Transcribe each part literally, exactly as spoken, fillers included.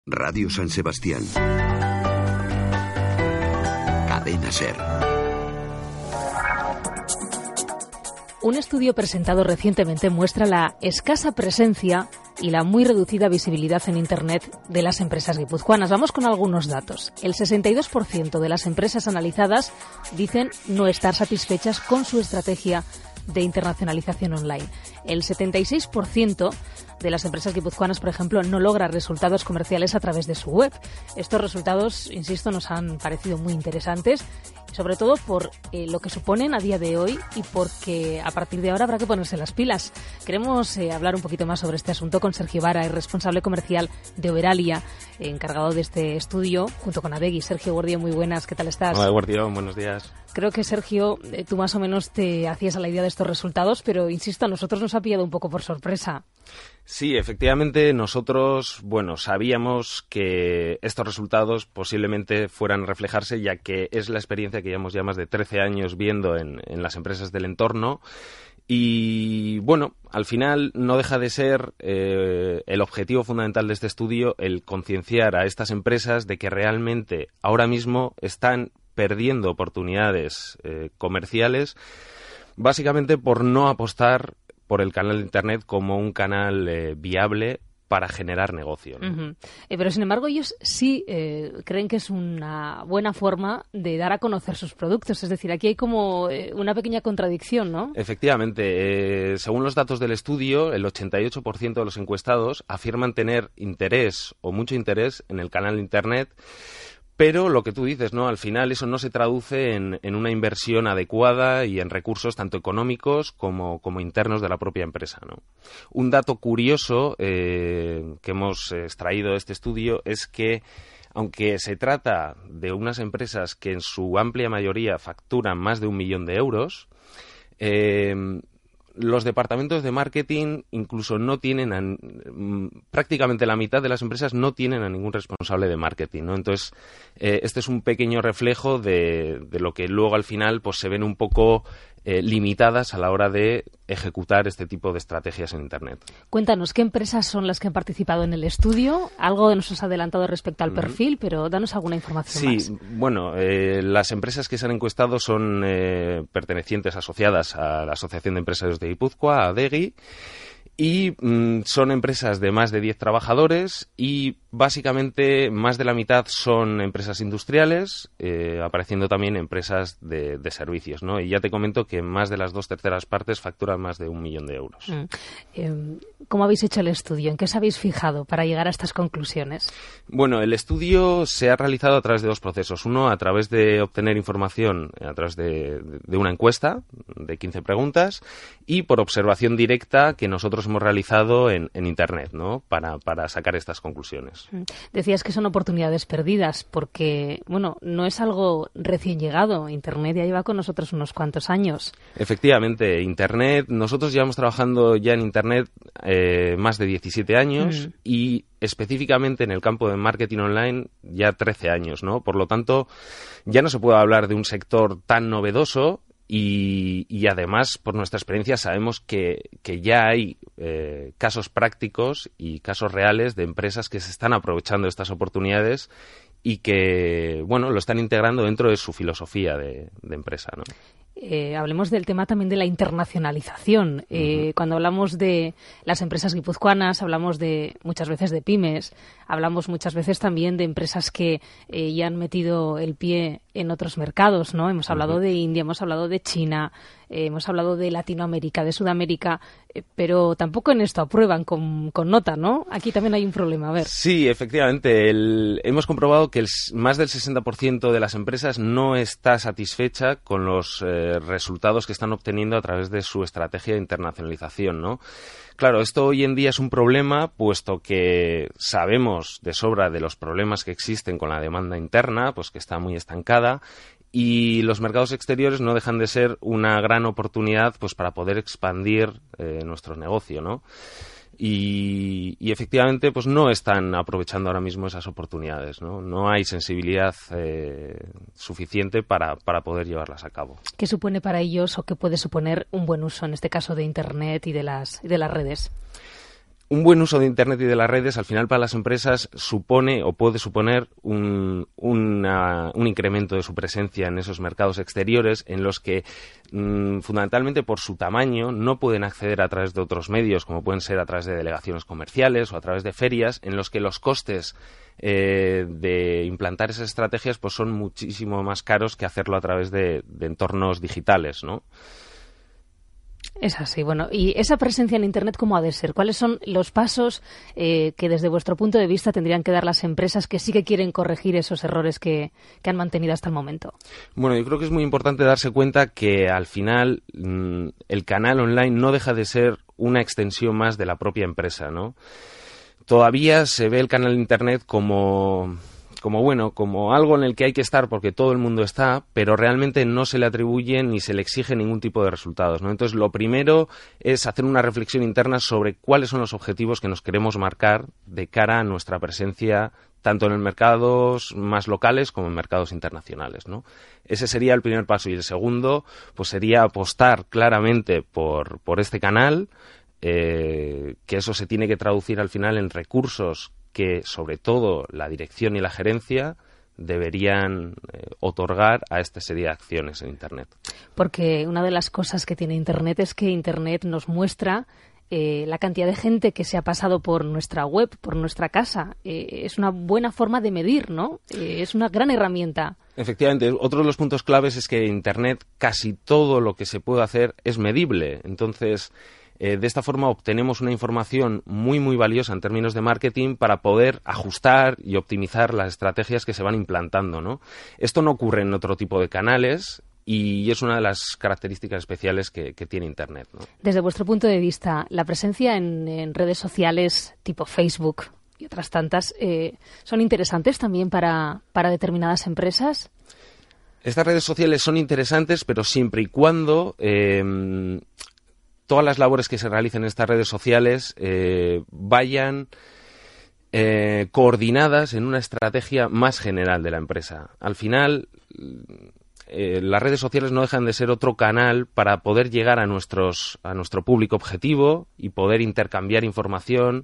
Radio San Sebastián. Cadena SER. Un estudio presentado recientemente muestra la escasa presencia y la muy reducida visibilidad en Internet de las empresas guipuzcoanas. Vamos con algunos datos. El sesenta y dos por ciento de las empresas analizadas dicen no estar satisfechas con su estrategia de internacionalización online. El setenta y seis por ciento de las empresas guipuzcoanas, por ejemplo, no logra resultados comerciales a través de su web. Estos resultados, insisto, nos han parecido muy interesantes, sobre todo por eh, lo que suponen a día de hoy y porque a partir de ahora habrá que ponerse las pilas. Queremos eh, hablar un poquito más sobre este asunto con Sergio Vara, el responsable comercial de Overalia, eh, encargado de este estudio, junto con Adegi. Sergio Guardia, muy buenas, ¿qué tal estás? Hola, Guardia, buenos días. Creo que, Sergio, eh, tú más o menos te hacías a la idea de estos resultados, pero, insisto, a nosotros nos ha pillado un poco por sorpresa. Sí, efectivamente, nosotros, bueno, sabíamos que estos resultados posiblemente fueran a reflejarse, ya que es la experiencia que llevamos ya más de trece años viendo en, en las empresas del entorno. Y, bueno, al final no deja de ser eh, el objetivo fundamental de este estudio el concienciar a estas empresas de que realmente ahora mismo están perdiendo oportunidades eh, comerciales, básicamente por no apostar por el canal de Internet como un canal eh, viable para generar negocio, ¿no? Uh-huh. Eh, pero, sin embargo, ellos sí eh, creen que es una buena forma de dar a conocer sus productos. Es decir, aquí hay como eh, una pequeña contradicción, ¿no? Efectivamente. Eh, según los datos del estudio, el ochenta y ocho por ciento de los encuestados afirman tener interés o mucho interés en el canal de Internet. Pero lo que tú dices, ¿no? Al final eso no se traduce en, en una inversión adecuada y en recursos tanto económicos como, como internos de la propia empresa, ¿no? Un dato curioso eh, que hemos extraído de este estudio es que, aunque se trata de unas empresas que en su amplia mayoría facturan más de un millón de euros, eh, los departamentos de marketing incluso no tienen, a, prácticamente la mitad de las empresas no tienen a ningún responsable de marketing, ¿no? Entonces, eh, este es un pequeño reflejo de, de lo que luego al final pues se ven un poco eh, limitadas a la hora de ejecutar este tipo de estrategias en Internet. Cuéntanos, ¿qué empresas son las que han participado en el estudio? Algo nos has adelantado respecto al perfil, pero danos alguna información sí, más. Sí, bueno, eh, las empresas que se han encuestado son eh, pertenecientes, asociadas a la Asociación de Empresarios de Guipúzcoa, Adegi, y mm, son empresas de más de diez trabajadores y básicamente más de la mitad son empresas industriales, eh, apareciendo también empresas de, de servicios, ¿no? Y ya te comento que más de las dos terceras partes facturan más de un millón de euros. Mm. Eh, ¿Cómo habéis hecho el estudio? ¿En qué os habéis fijado para llegar a estas conclusiones? Bueno, el estudio se ha realizado a través de dos procesos. Uno, a través de obtener información a través de, de una encuesta de quince preguntas y por observación directa que nosotros hemos realizado en, en Internet, ¿no? Para, para sacar estas conclusiones. Decías que son oportunidades perdidas porque, bueno, no es algo recién llegado. Internet ya lleva con nosotros unos cuantos años. Efectivamente, Internet, nosotros llevamos trabajando ya en Internet eh, más de diecisiete años mm. y específicamente en el campo de marketing online ya trece años, ¿no? Por lo tanto, ya no se puede hablar de un sector tan novedoso. Y, y además, por nuestra experiencia, sabemos que, que ya hay eh, casos prácticos y casos reales de empresas que se están aprovechando de estas oportunidades y que, bueno, lo están integrando dentro de su filosofía de, de empresa, ¿no? Eh, hablemos del tema también de la internacionalización. Eh, uh-huh. Cuando hablamos de las empresas guipuzcoanas, hablamos de muchas veces de pymes, hablamos muchas veces también de empresas que eh, ya han metido el pie en otros mercados, ¿no? Hemos hablado uh-huh. de India, hemos hablado de China, eh, hemos hablado de Latinoamérica, de Sudamérica, eh, pero tampoco en esto aprueban con, con nota, ¿no? Aquí también hay un problema, a ver. Sí, efectivamente. El, hemos comprobado que el, más del sesenta por ciento de las empresas no está satisfecha con los eh, resultados que están obteniendo a través de su estrategia de internacionalización, ¿no? Claro, esto hoy en día es un problema, puesto que sabemos de sobra de los problemas que existen con la demanda interna, pues que está muy estancada, y los mercados exteriores no dejan de ser una gran oportunidad pues para poder expandir eh, nuestro negocio, ¿no? Y, y efectivamente pues no están aprovechando ahora mismo esas oportunidades, ¿no? No hay sensibilidad eh, suficiente para, para poder llevarlas a cabo. ¿Qué supone para ellos o qué puede suponer un buen uso, en este caso, de Internet y de las, y de las redes? un buen uso de Internet y de las redes, al final, para las empresas supone o puede suponer un, una, un incremento de su presencia en esos mercados exteriores en los que, mmm, fundamentalmente por su tamaño, no pueden acceder a través de otros medios, como pueden ser a través de delegaciones comerciales o a través de ferias, en los que los costes eh, de implantar esas estrategias pues son muchísimo más caros que hacerlo a través de, de entornos digitales, ¿no? Es así, bueno, y esa presencia en Internet, ¿cómo ha de ser? ¿Cuáles son los pasos eh, que desde vuestro punto de vista tendrían que dar las empresas que sí que quieren corregir esos errores que, que han mantenido hasta el momento? Bueno, yo creo que es muy importante darse cuenta que al final mmm, el canal online no deja de ser una extensión más de la propia empresa, ¿no? Todavía se ve el canal de Internet como... como bueno, como algo en el que hay que estar porque todo el mundo está, pero realmente no se le atribuye ni se le exige ningún tipo de resultados, ¿no? Entonces, lo primero es hacer una reflexión interna sobre cuáles son los objetivos que nos queremos marcar de cara a nuestra presencia tanto en mercados más locales como en mercados internacionales, ¿no? Ese sería el primer paso. Y el segundo, pues sería apostar claramente por, por este canal, eh, que eso se tiene que traducir al final en recursos que sobre todo la dirección y la gerencia deberían eh, otorgar a esta serie de acciones en Internet. Porque una de las cosas que tiene Internet es que Internet nos muestra eh, la cantidad de gente que se ha pasado por nuestra web, por nuestra casa. Eh, es una buena forma de medir, ¿no? Eh, es una gran herramienta. Efectivamente, otro de los puntos claves es que Internet casi todo lo que se puede hacer es medible. Entonces, Eh, de esta forma obtenemos una información muy, muy valiosa en términos de marketing para poder ajustar y optimizar las estrategias que se van implantando, ¿no? Esto no ocurre en otro tipo de canales y es una de las características especiales que, que tiene Internet, ¿no? Desde vuestro punto de vista, la presencia en, en redes sociales tipo Facebook y otras tantas, eh, ¿son interesantes también para, para determinadas empresas? Estas redes sociales son interesantes, pero siempre y cuando Eh, todas las labores que se realicen en estas redes sociales eh, vayan eh, coordinadas en una estrategia más general de la empresa. Al final, eh, las redes sociales no dejan de ser otro canal para poder llegar a nuestros a nuestro público objetivo y poder intercambiar información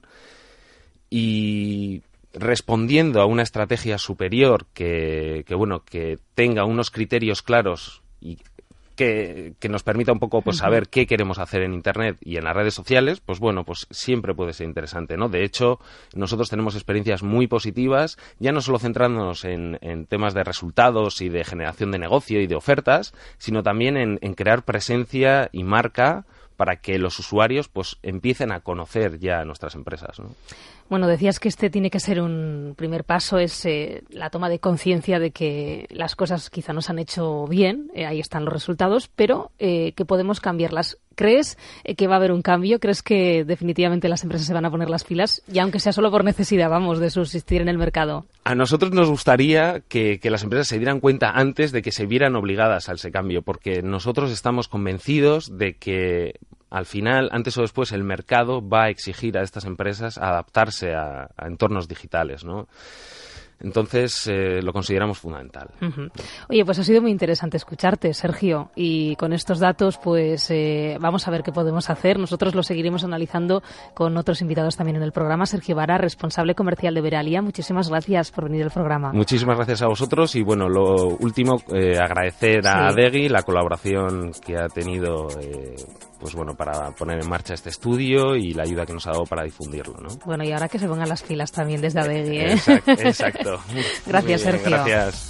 y respondiendo a una estrategia superior que, que bueno, que tenga unos criterios claros y Que, que nos permita un poco pues saber qué queremos hacer en Internet y en las redes sociales, pues bueno, pues siempre puede ser interesante, ¿no? De hecho, nosotros tenemos experiencias muy positivas, ya no solo centrándonos en, en temas de resultados y de generación de negocio y de ofertas, sino también en, en crear presencia y marca para que los usuarios pues empiecen a conocer ya nuestras empresas, ¿no? Bueno, decías que este tiene que ser un primer paso, es eh, la toma de conciencia de que las cosas quizá no se han hecho bien, eh, ahí están los resultados, pero eh, que podemos cambiarlas. ¿Crees eh, que va a haber un cambio? ¿Crees que definitivamente las empresas se van a poner las pilas? Y aunque sea solo por necesidad, vamos, de subsistir en el mercado. A nosotros nos gustaría que, que las empresas se dieran cuenta antes de que se vieran obligadas a ese cambio, porque nosotros estamos convencidos de que al final, antes o después, el mercado va a exigir a estas empresas adaptarse a, a entornos digitales, ¿no? Entonces, eh, lo consideramos fundamental. Uh-huh. Oye, pues ha sido muy interesante escucharte, Sergio, y con estos datos, pues eh, vamos a ver qué podemos hacer. Nosotros lo seguiremos analizando con otros invitados también en el programa. Sergio Vara, responsable comercial de Veralia, muchísimas gracias por venir al programa. Muchísimas gracias a vosotros y, bueno, lo último, eh, agradecer a sí. Adegi la colaboración que ha tenido, eh, pues bueno, para poner en marcha este estudio y la ayuda que nos ha dado para difundirlo, ¿no? Bueno, y ahora que se pongan las pilas también desde Adegi, ¿eh? Exacto. exacto. Gracias, Bien, Sergio. Gracias.